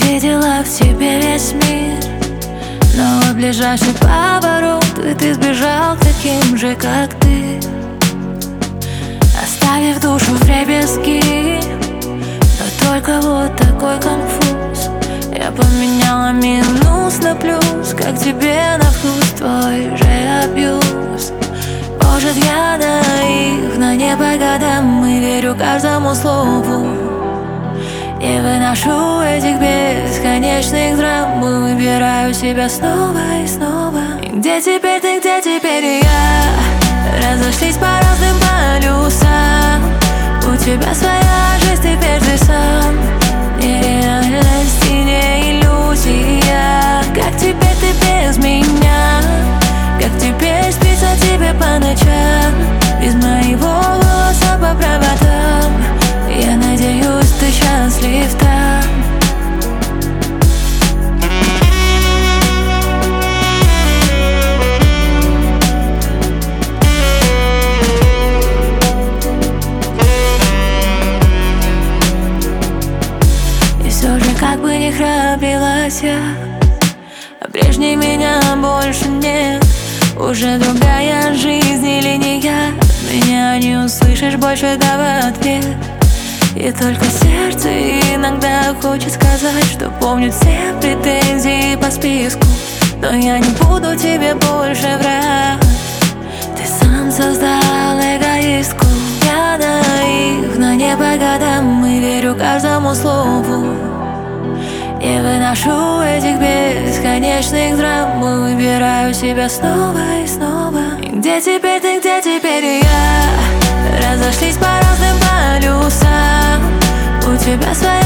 видела в тебе весь мир, но в ближайший поворот и ты сбежал таким же, как ты, оставив душу вдребезги. Но только вот такой конфуз. Я поменяла минус на плюс, как тебе на вкус твой же абьюз. Может, я наивна, не по годам, и верю каждому слову. Не выношу этих бесконечных драм, и выбираю себя снова и снова. И где теперь ты, где теперь я? Разошлись по разным полюсам. У тебя своя жизнь, теперь ты сам. Не реальность и не иллюзия. Как теперь ты без меня? Как теперь спится тебе по ночам? Без моего голоса по проводам. Я надеюсь, ты счастлив там. И все же, как бы ни храбрилась я, а прежней меня больше нет. Уже другая жизнь или не я? Меня не услышишь больше, да в ответ. И только сердце иногда хочет сказать, что помнит все претензии по списку. Но я не буду тебе больше врать. Ты сам создал эгоистку. Я наивна, не по годам, и верю каждому слову. Не выношу этих бесконечных драм, и выбираю себя снова и снова. И где теперь ты, где теперь я? Разошлись по разным полюсам. У тебя своя